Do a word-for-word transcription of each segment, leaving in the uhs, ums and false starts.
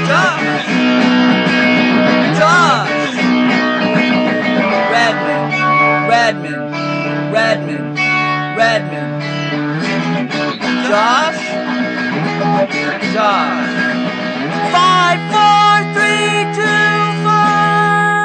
Josh! Josh! Redmond, Redmond, Redmond, Redmond. Josh? Josh. Five, four, three, two, five.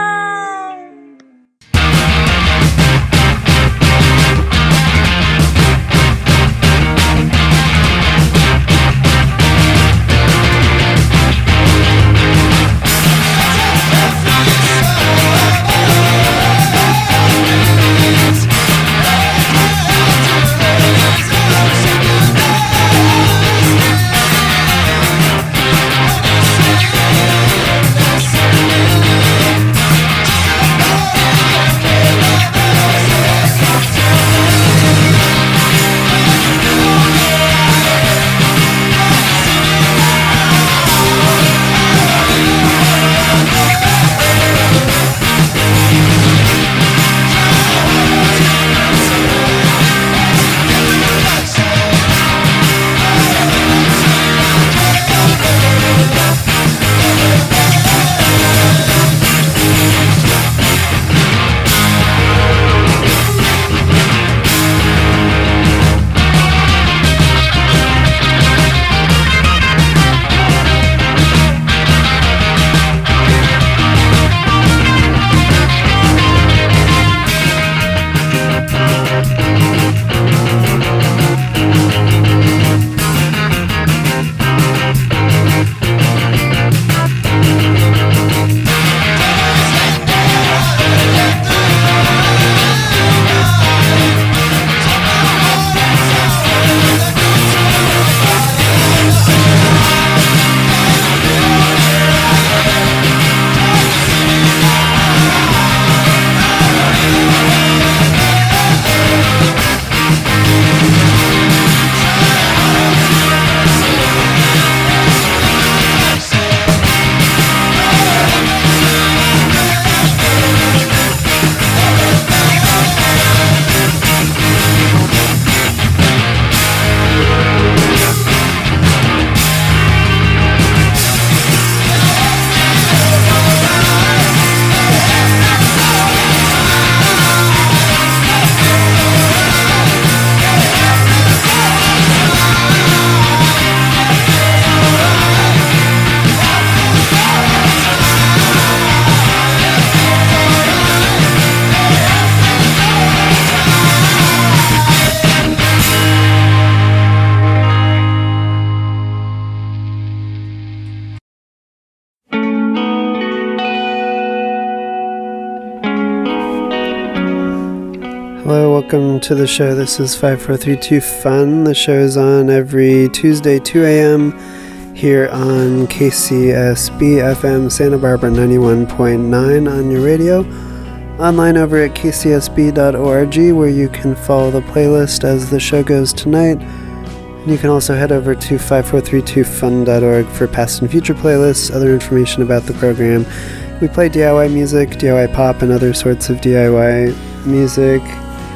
Welcome to the show. This is five four three two Fun. The show is on every Tuesday, two a.m. here on K C S B F M Santa Barbara ninety-one point nine on your radio. Online over at k c s b dot org, where you can follow the playlist as the show goes tonight. And you can also head over to five four three two fun dot org for past and future playlists, other information about the program. We play D I Y music, D I Y pop, and other sorts of D I Y music.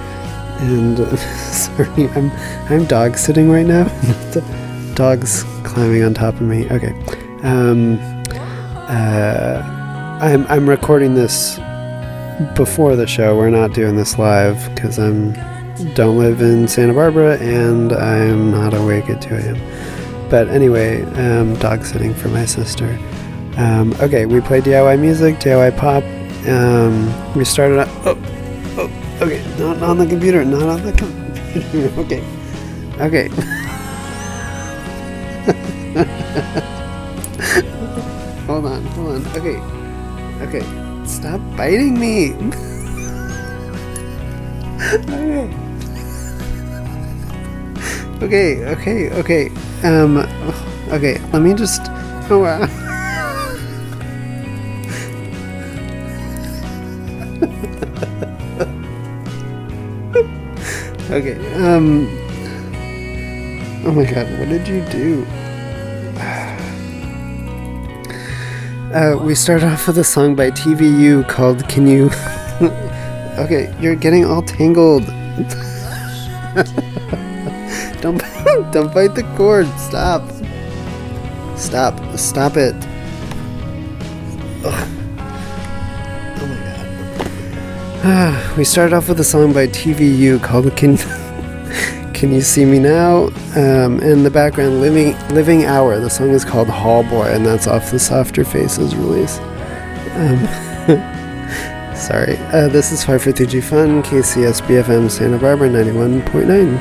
And uh, sorry, I'm I'm dog sitting right now. The dog's climbing on top of me. Okay, um, uh, I'm I'm recording this before the show. We're not doing this live because I'm don't live in Santa Barbara and I'm not awake at two a.m. But anyway, um, dog sitting for my sister. Um, okay, we play D I Y music, D I Y pop. Um, we started out. Oh, oh. Okay, not on the computer, not on the computer. Okay, okay. Hold on, hold on. Okay, okay. Stop biting me. Okay. Okay, okay, okay. Um, okay. Let me just. Oh wow. Okay, um, oh my god, what did you do? Uh, we start off with a song by T V U called Can You... Okay, you're getting all tangled. don't, don't bite the cord, stop. Stop, stop it. Ugh. Oh my god. We started off with a song by T V U called Can Can You See Me Now? Um, in the background, Living Living Hour. The song is called Hall Boy, and that's off the Softer Faces release. Um, sorry. Uh, this is five four three G Fun, K C S B F M Santa Barbara ninety-one point nine.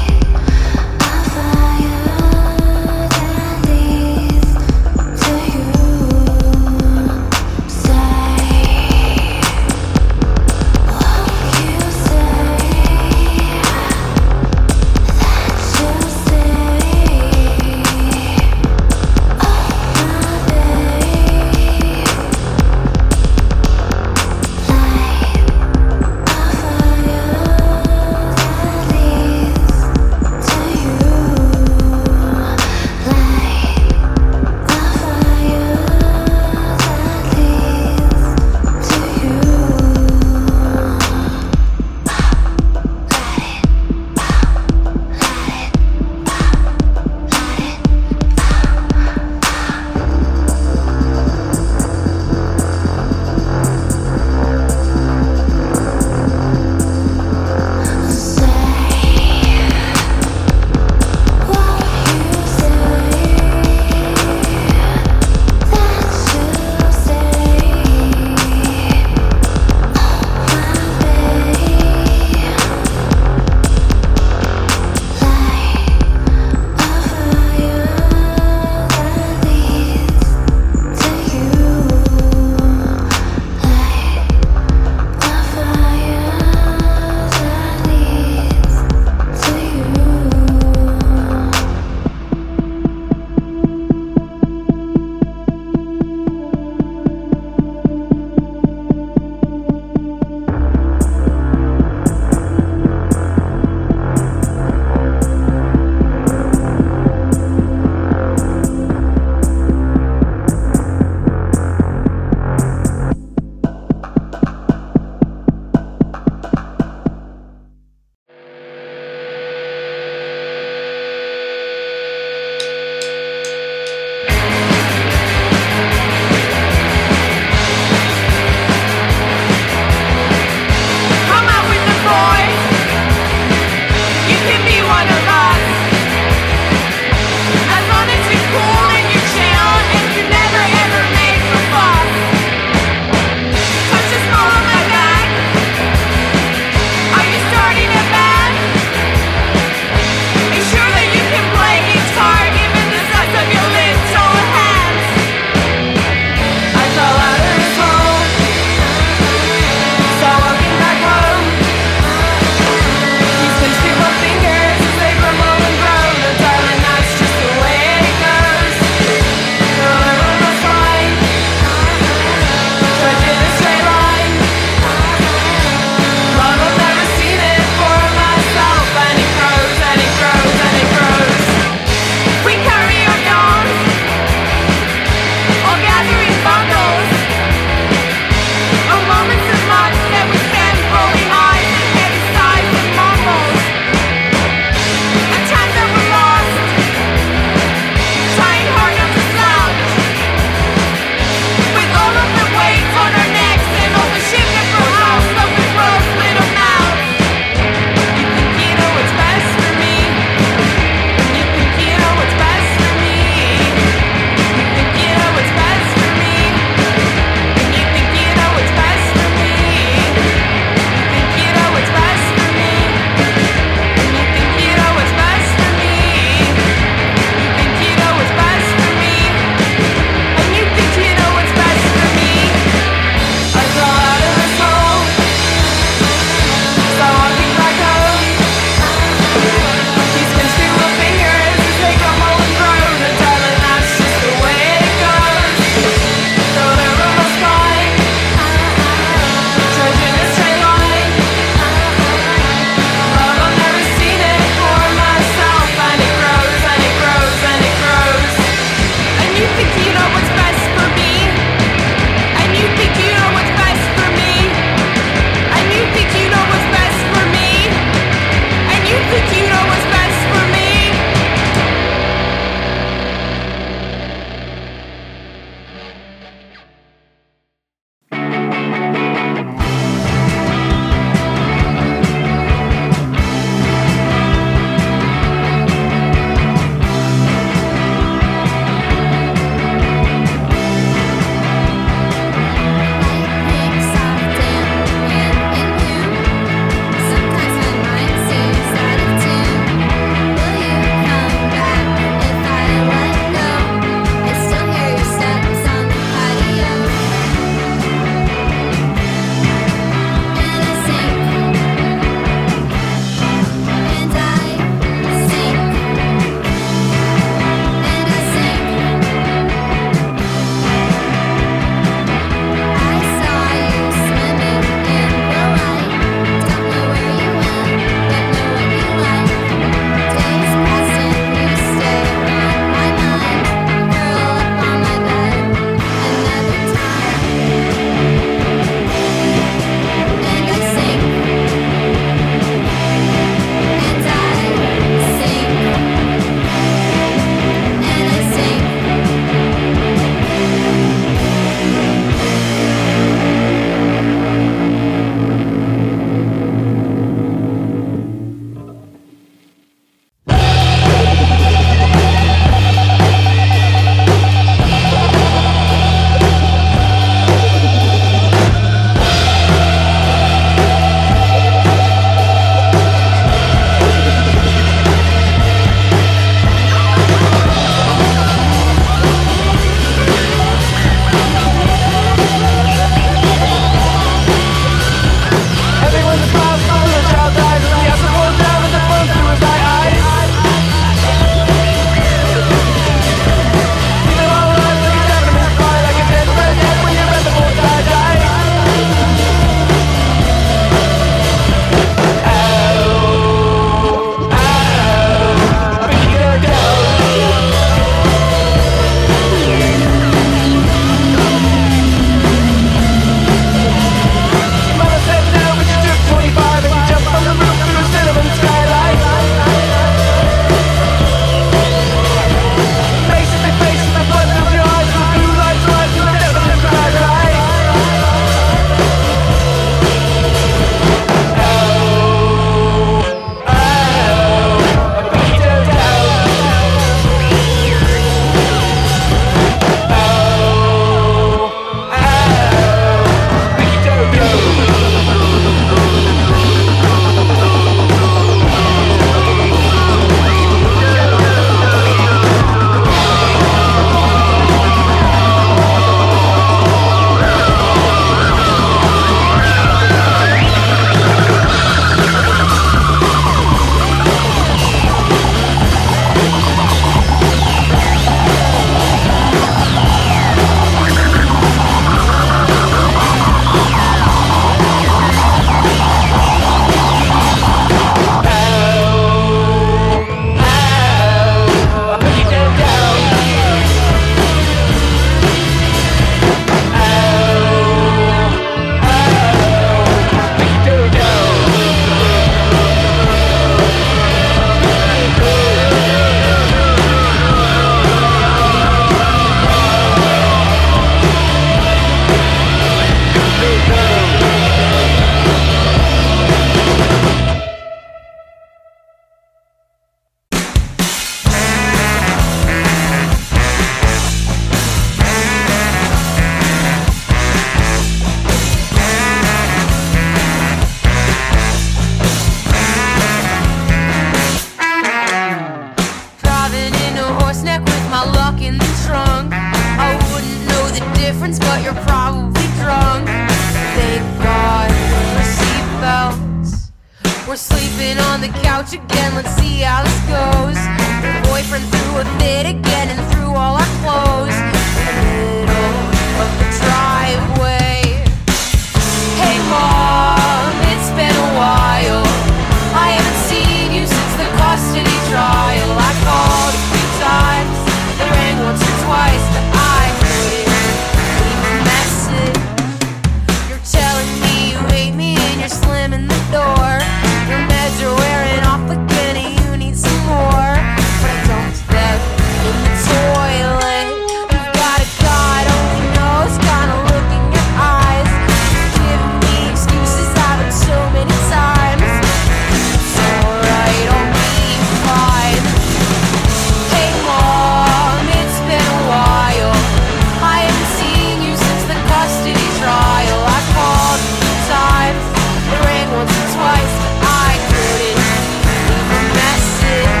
sleeping on the couch again, let's see how this goes. Your boyfriend threw a fit again and threw all our clothes in the middle of the driveway. Hey mom, it's been a while, I haven't seen you since the custody trial. I called a few times, it rang once or twice, but I couldn't leave a message. You're telling me you hate me and you're slamming the door. Your meds are wearing off again and you need some more. But I don't step in the toilet. You got a God only knows kind of look in your eyes. You're giving me excuses I've heard so many times. It's alright, I'll be fine. Hey mom, it's been a while, I haven't seen you since the custody trial. I called a few times, it rang once or twice, but I couldn't leave a message.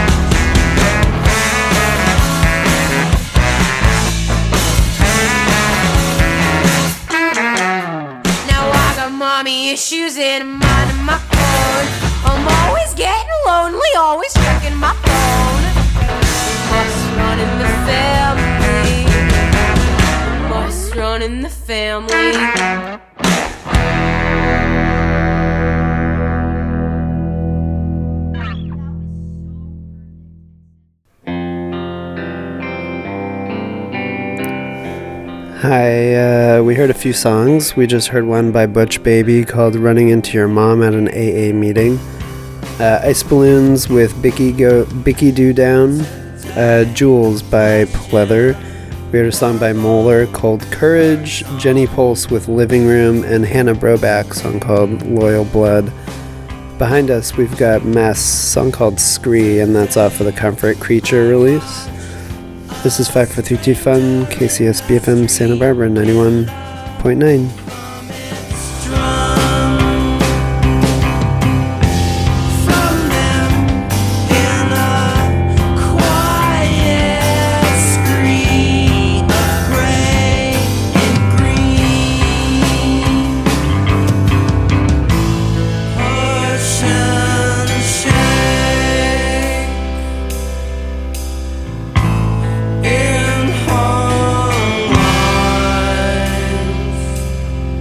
Now I got mommy issues and I'm minding my phone. I'm always getting lonely, always checking my phone. Must run in the family. Must run in the family. Hi, uh, we heard a few songs. We just heard one by Butch Baby called Running Into Your Mom at an A A Meeting. Uh, Ice Balloons with Bicky, Go- Bicky Doo Down. Uh, Jules by Pleather. We heard a song by Moeller called Courage. Jenny Pulse with Living Room. And Hannah Broback, song called Loyal Blood. Behind us, we've got Mess, song called Scree, and that's off of the Comfort Creature release. This is five four three two Fun, K C S B F M Santa Barbara ninety-one point nine. In home lines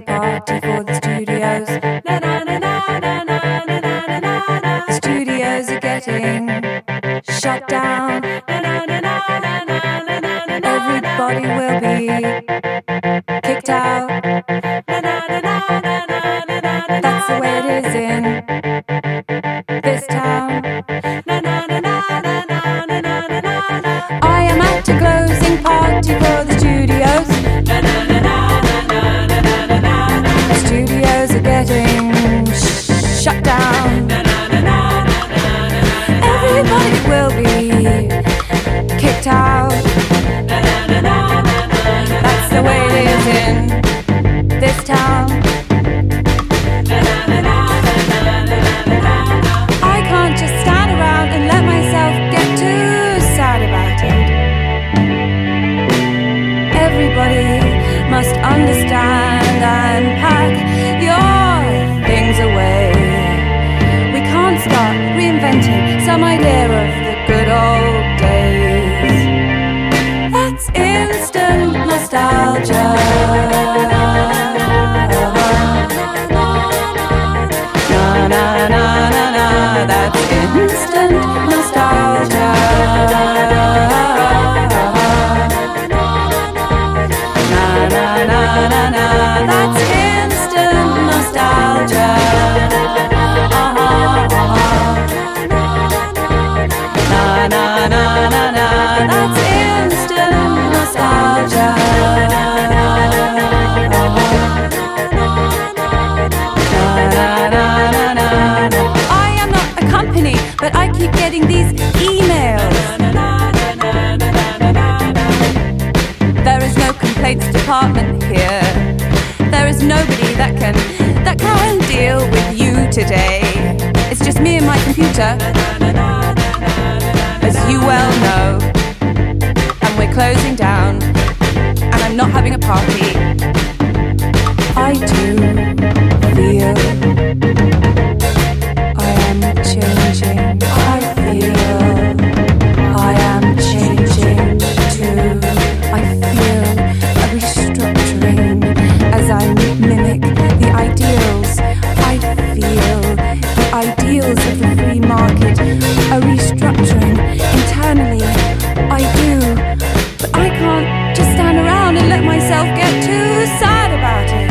party for the studios. Na na na na na na na na na na. The studios are getting shut down. Na na na na na na na na. Everybody will be kicked out. Na na na na na na na. That's the way it is in this town. Na na na na na na na na na. I am at a closing party for the studios. Na na na na na na na na. The studios are getting sh- shut down. Na na na na na na. Everybody will be kicked out. Na na na na na. That's the way it is in this town. Na na na na na na na. I can't just stand around and let myself get too sad about it. Everybody must understand and pack your things away. We can't start reinventing some idea of the good old days. That's instant nostalgia. Na na na na na. That's instant nostalgia. Na na na na na. That's instant nostalgia. Uh-huh, uh-huh. Na na na na na. That's instant nostalgia. Uh-huh. Na na na na na. I am not a company, but I keep getting these emails. There is no complaints department here. There is nobody that can that can deal with you today. It's just me and my computer, as you well know. And we're closing down, and I'm not having a party. I do feel I am changing. I feel I am changing too. I feel a restructuring as I mimic the ideals. I feel the ideals of the free market. A restructuring internally. I do, but I can't just stand around and let myself get too sad about it.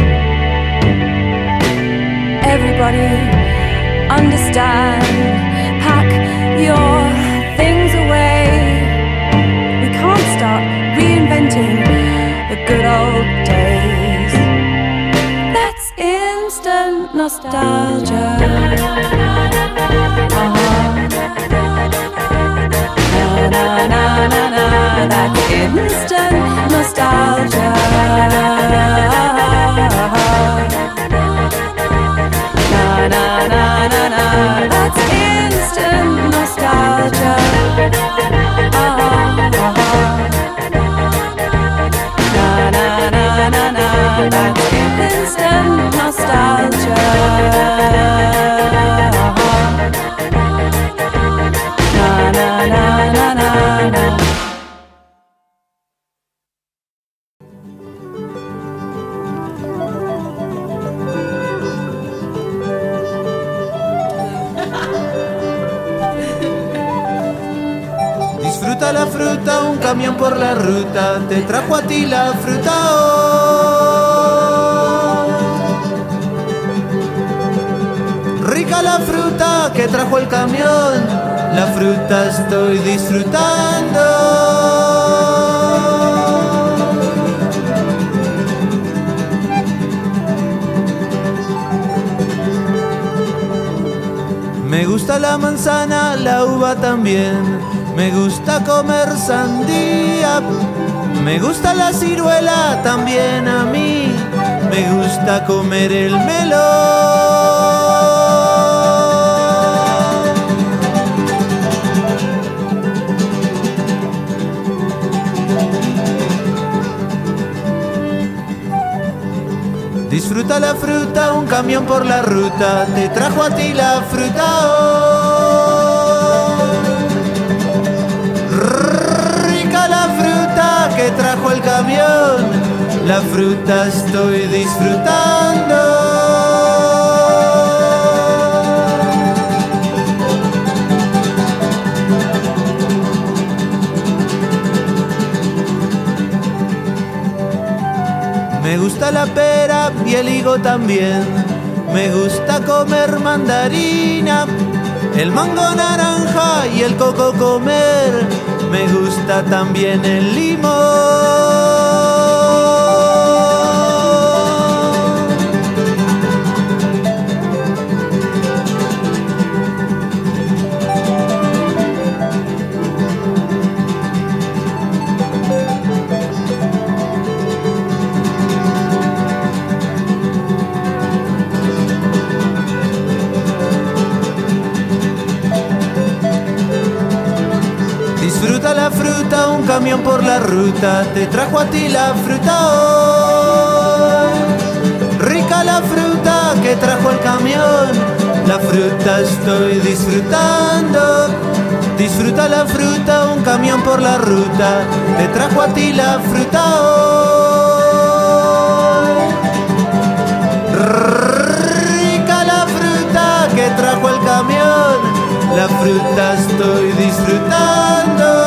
Everybody understand, pack your things away. We can't start reinventing the good old days. That's instant nostalgia. Uh-huh. Na na na na na. That's instant nostalgia. Na na na na na. That's instant nostalgia. Uh-huh, uh-huh. Na na na na na. That's instant nostalgia. Uh-huh. Na na na na na na. Disfruta la fruta, un camión por la ruta te trajo a ti la fruta hoy. Rica la fruta que trajo el camión, la fruta estoy disfrutando. Me gusta la manzana, la uva también. Me gusta comer sandía, me gusta la ciruela también a mí, me gusta comer el melón. Disfruta la fruta, un camión por la ruta te trajo a ti la fruta hoy. Que trajo el camión, la fruta estoy disfrutando. la pera y el higo también. Me gusta comer mandarina, el mango naranja y el coco comer. Me gusta también el limón. Disfruta la fruta, un camión por la ruta te trajo a ti la fruta hoy. Rica la fruta que trajo el camión, la fruta estoy disfrutando. Disfruta la fruta, un camión por la ruta te trajo a ti la fruta hoy. Rica la fruta que trajo el camión, la fruta estoy disfrutando.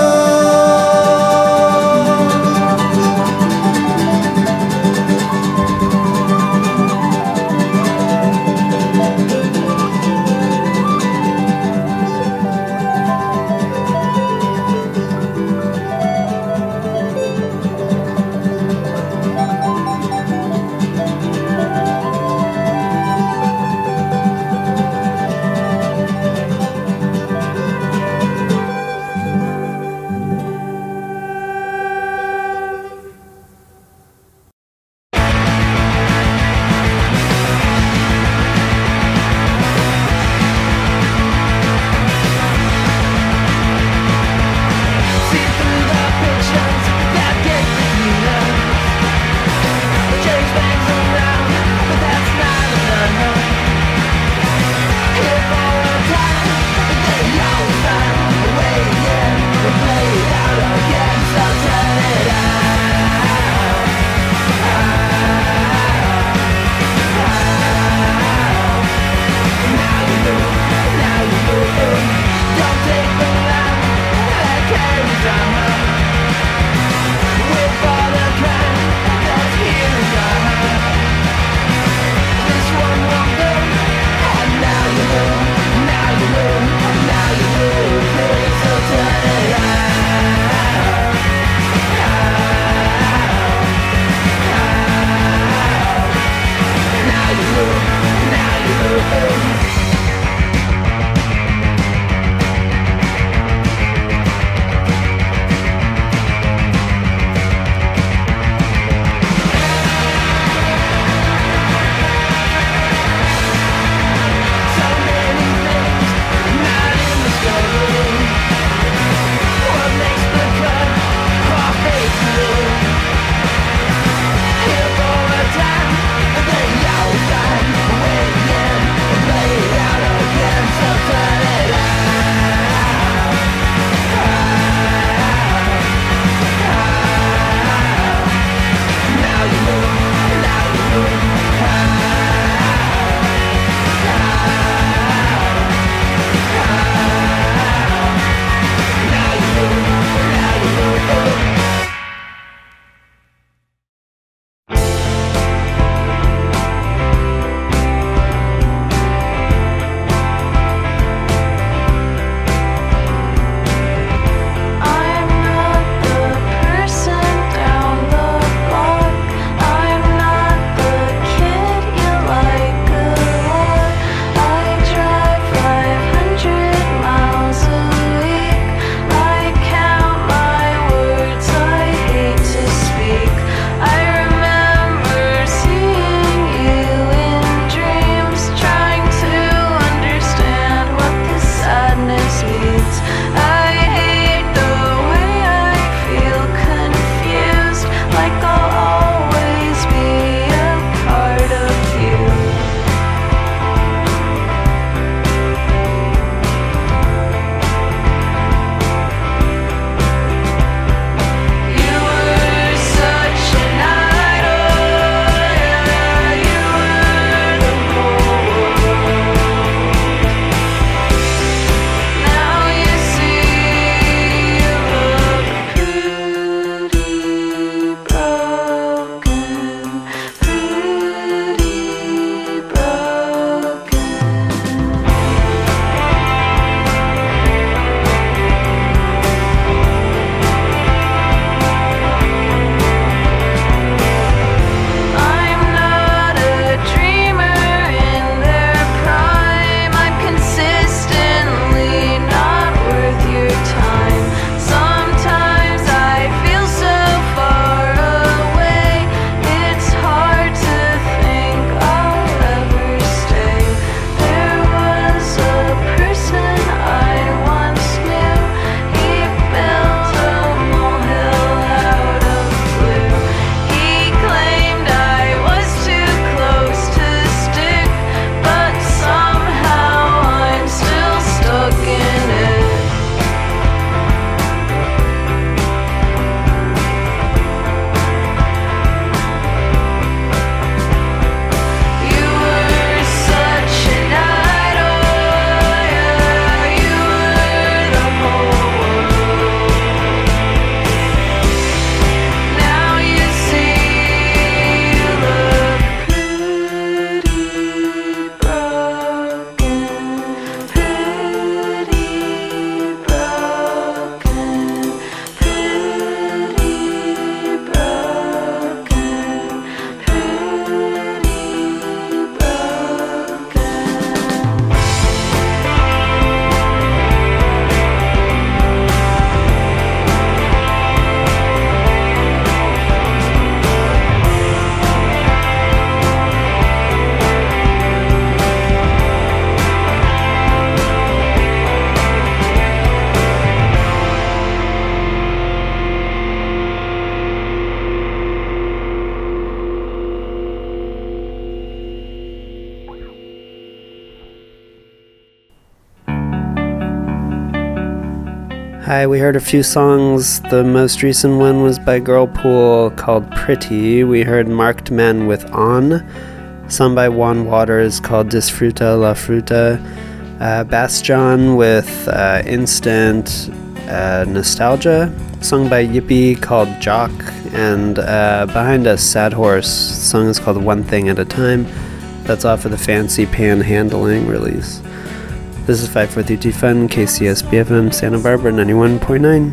Hi, we heard a few songs. The most recent one was by Girlpool called Pretty. We heard Marked Men with On, sung by Juan Waters called Disfruta la Fruta. Uh, Bastion with uh, Instant uh, Nostalgia, sung by Yippee called Jock. And uh, behind us, Sad Horse, song is called One Thing at a Time. That's off of the Fancy Panhandling release. This is five four three two Fun, K C S B F M, Santa Barbara, ninety-one point nine.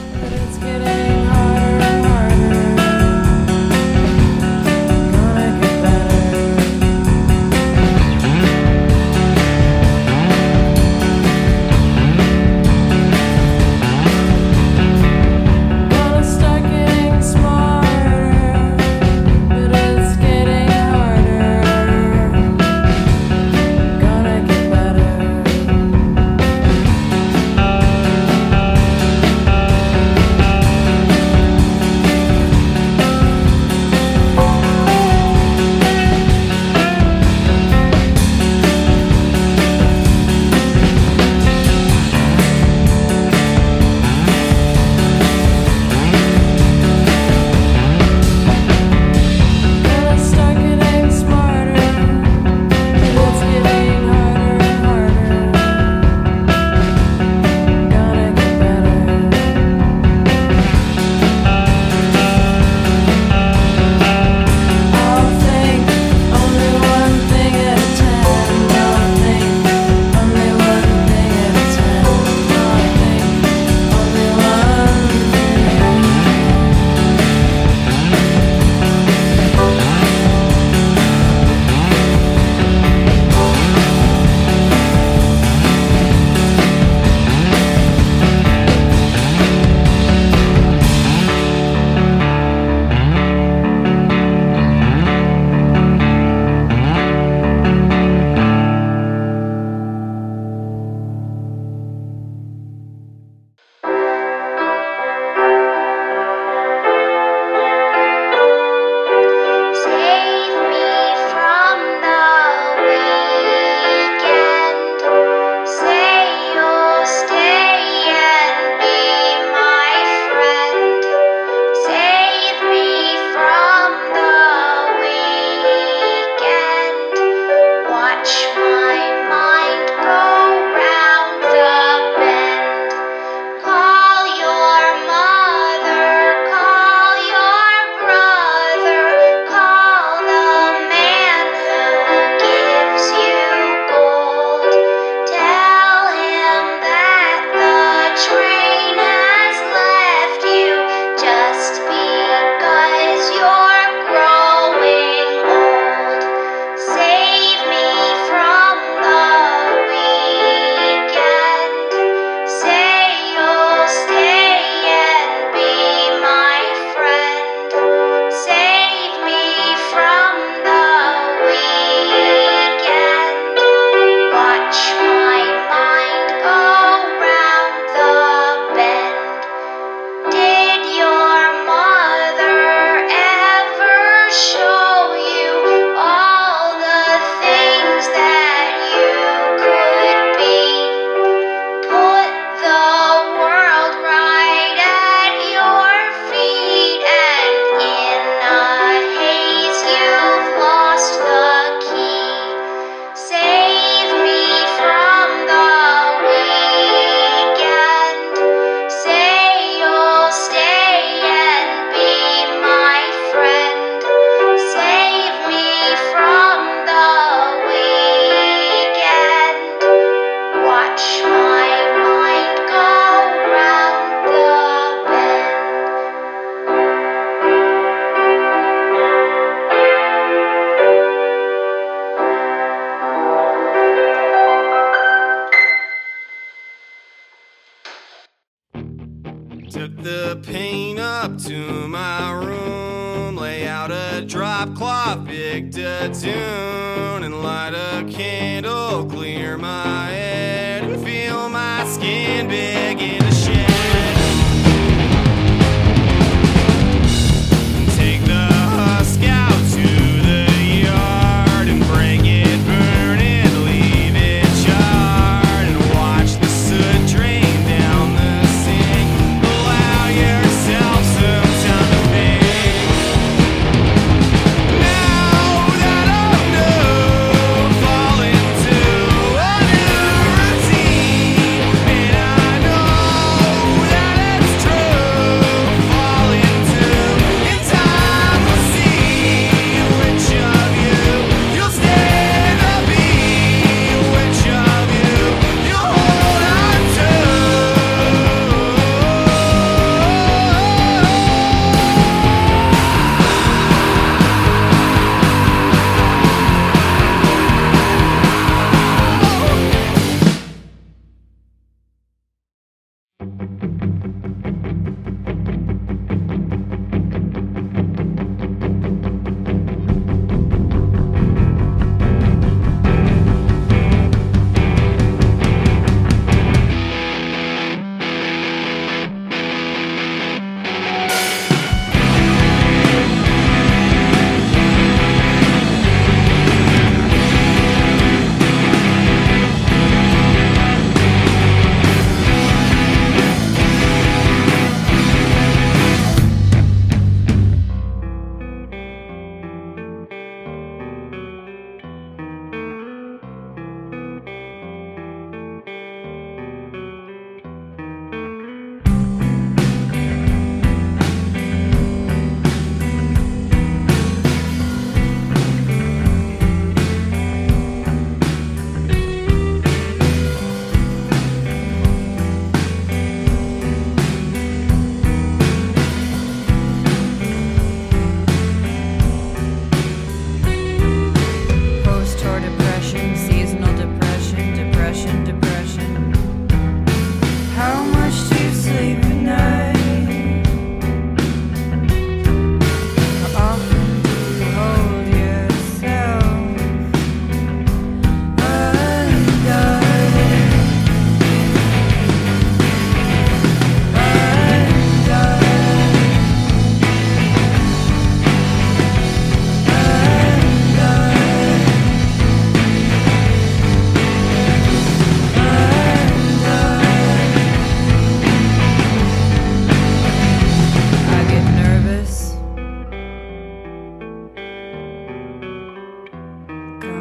Took the paint up to my room, lay out a drop cloth, picked a tune, and light a candle, clear my head, and feel my skin begin to shed. Take the husk out to the yard and break it, burn it, leave it charred, and watch the soot drain down the sand.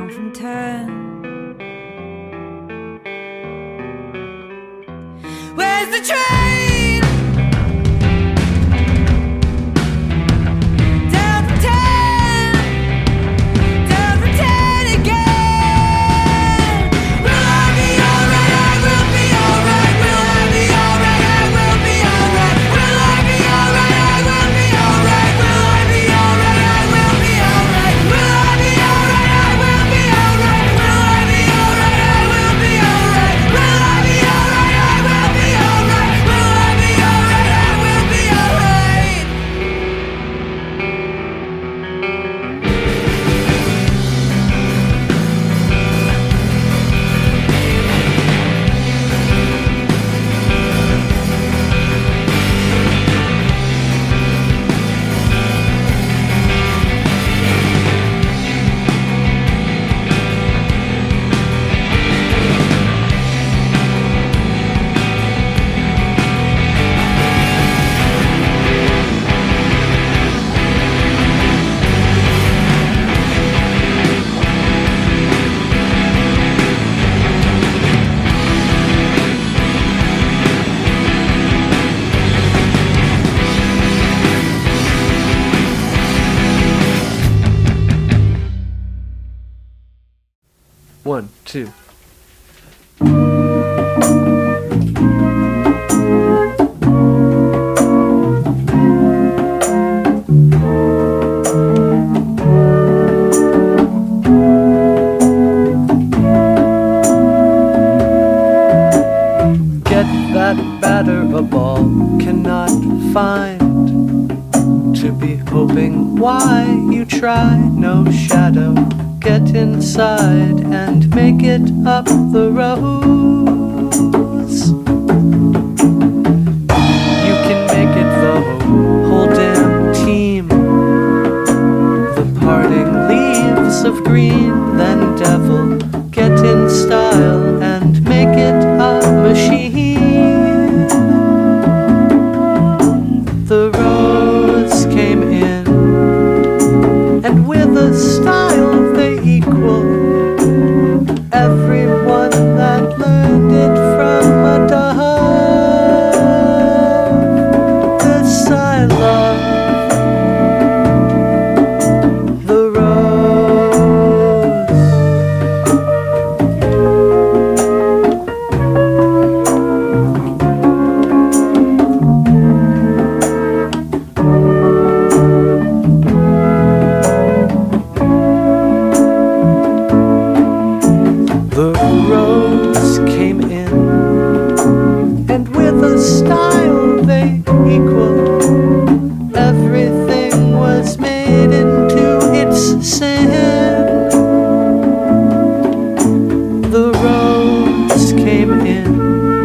down from ten. Where's the train? Down from ten, down from ten again. Will I be alright? I will be alright. Will I be alright? I will be alright. Will I be alright? I will be alright. Will I be alright? I will be alright. Will I be alright? I will be alright. Will I be alright? I will be alright. Will I be alright? I will be alright. Will I be alright? I will be alright. One, two. Get that batter a ball cannot find. To be hoping why you try, no shadow. Get inside and make it up the rows. You can make it the whole damn team. The parting leaves of green, then devil, get in style and make it a machine. The roads came in, and with a style they equal everyone that learned it from a dove. This I love, the rose. The rose came in, and with a style they equal, everything was made into its sin. The rose came in.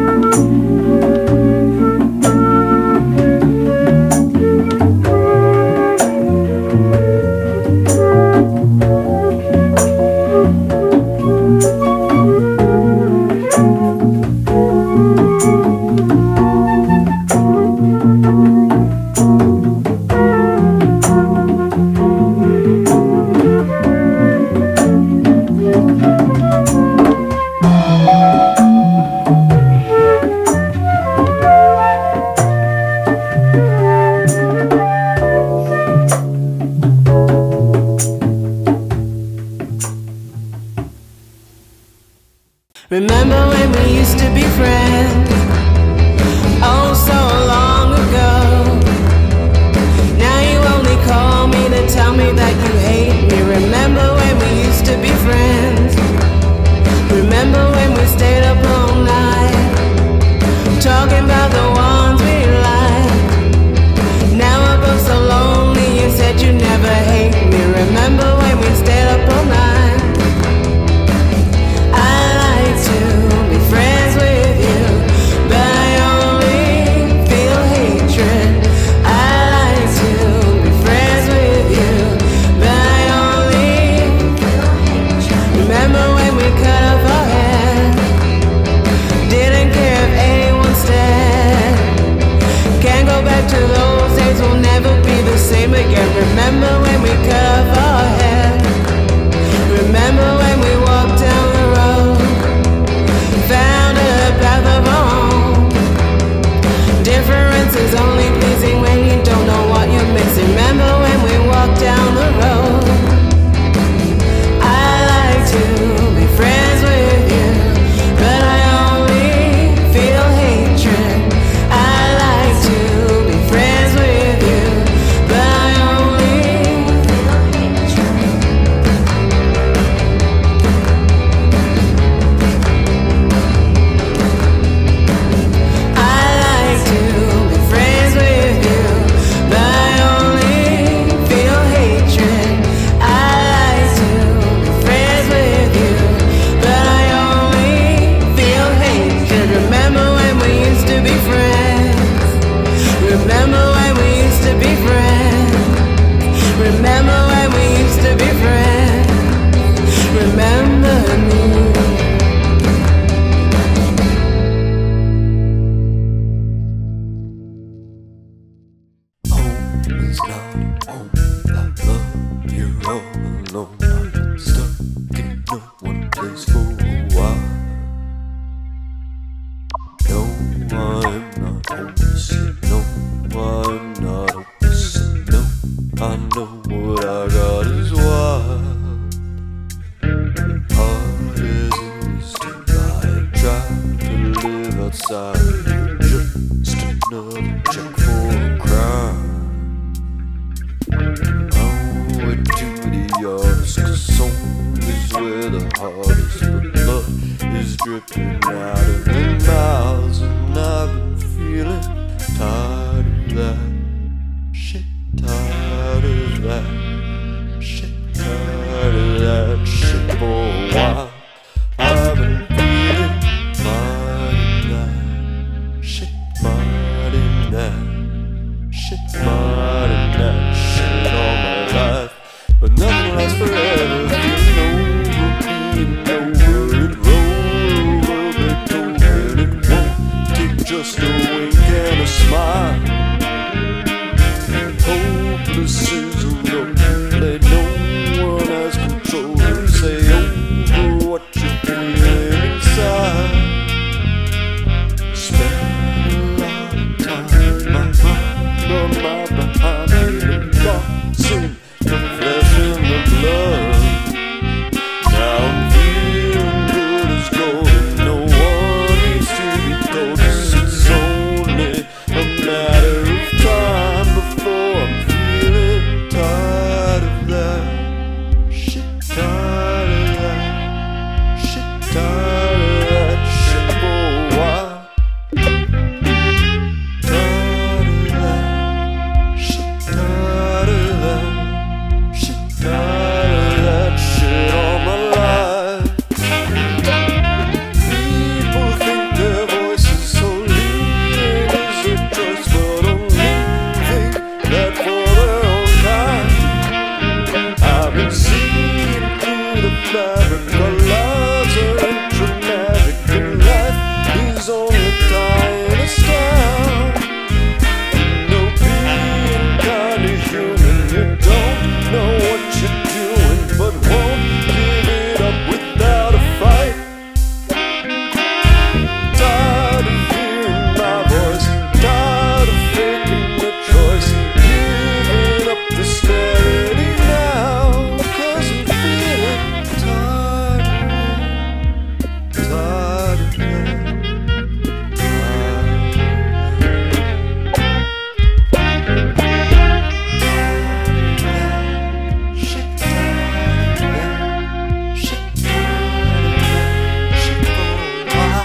Remember when we used to be friends? Oh, so long ago. Now you only call me to tell me that you hate me. Remember when we used to be friends? Remember when we stayed up all night, talking about the ones we liked? Now we're both so lonely, you said you never hate me. Remember when we stayed up all night? Friends with you, but I only feel hatred. I like to be friends with you, but outside, just another check for a crime. Oh, to the yards, 'cause home is where the heart is, but blood is dripping out of the mouths, and I've been feeling tired of that shit, tired of that shit, tired of that shit for a while. I've been feeling mighty that shit, mighty that shit, mighty that shit all my life. But nothing lasts forever, feeling over, being over it, roll over it, don't let it won't take just a wink and a smile. Hopeless is a road that no one has control. Say over what you're feeling inside. Spend a lot of time, my mind on my behind, feeling thoughts in the flesh and the blood. Now I'm feeling good as gold, and no one needs to be told. 'Cause it's only a matter of time before I'm feeling tired of that shit, tired of that shit, tired of that shit for a while. Tired of that shit, tired of that shit, tired of that shit all my life. People think their voice is so lean is their choice, but only think that for their own kind. I've been seeing through the fabric, our lives are dramatic, and life is only tying us down. No being kind of human, you don't know what you're doing, but won't give it up without a fight. Tired of hearing my voice, tired of faking the choice, giving up the steady now. 'Cause I'm feeling tired of it, tired of it, shit, tired of it, shit, tired of it, shit for a while.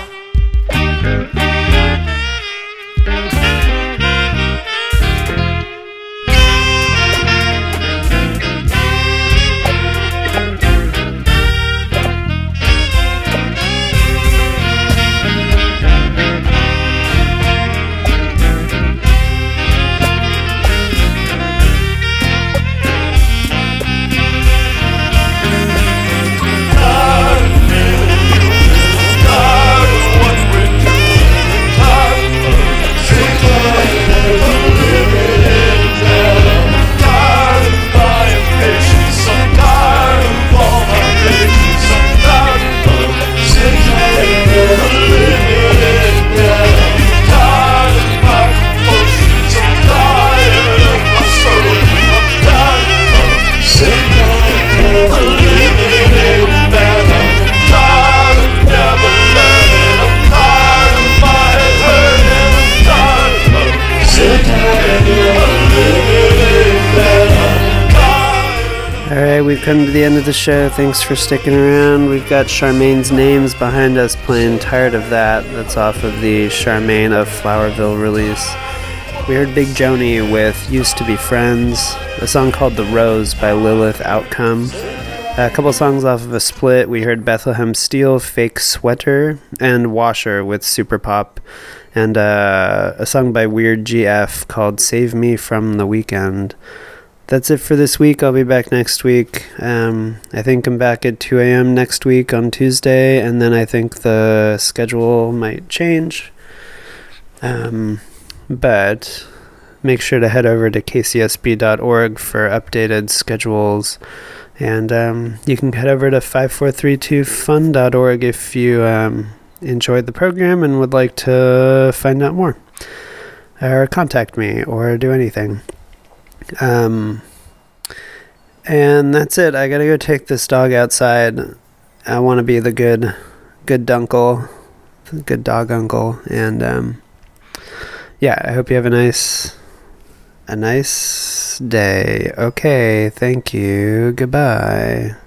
Alright, we've come to the end of the show. Thanks for sticking around. We've got Charmaine's Names behind us playing Tired of That. That's off of the Charmaine of Flowerville release. We heard Big Joni with Used to Be Friends, a song called The Rose by Lilith Outcome. A couple songs off of a split. We heard Bethlehem Steel, Fake Sweater, and Washer with Super Pop, and uh, a song by Weird G F called Save Me From the Weekend. That's it for this week. I'll be back next week. Um, I think I'm back at two a.m. next week on Tuesday, and then I think the schedule might change. Um, but make sure to head over to k c s b dot org for updated schedules. And um, you can head over to five four three two fun dot org if you um, enjoyed the program and would like to find out more. Or contact me or do anything. Um, and that's it. I gotta go take this dog outside. I want to be the good, good dunkle good dog uncle. And um, yeah, I hope you have a nice, a nice day. Okay, thank you. Goodbye.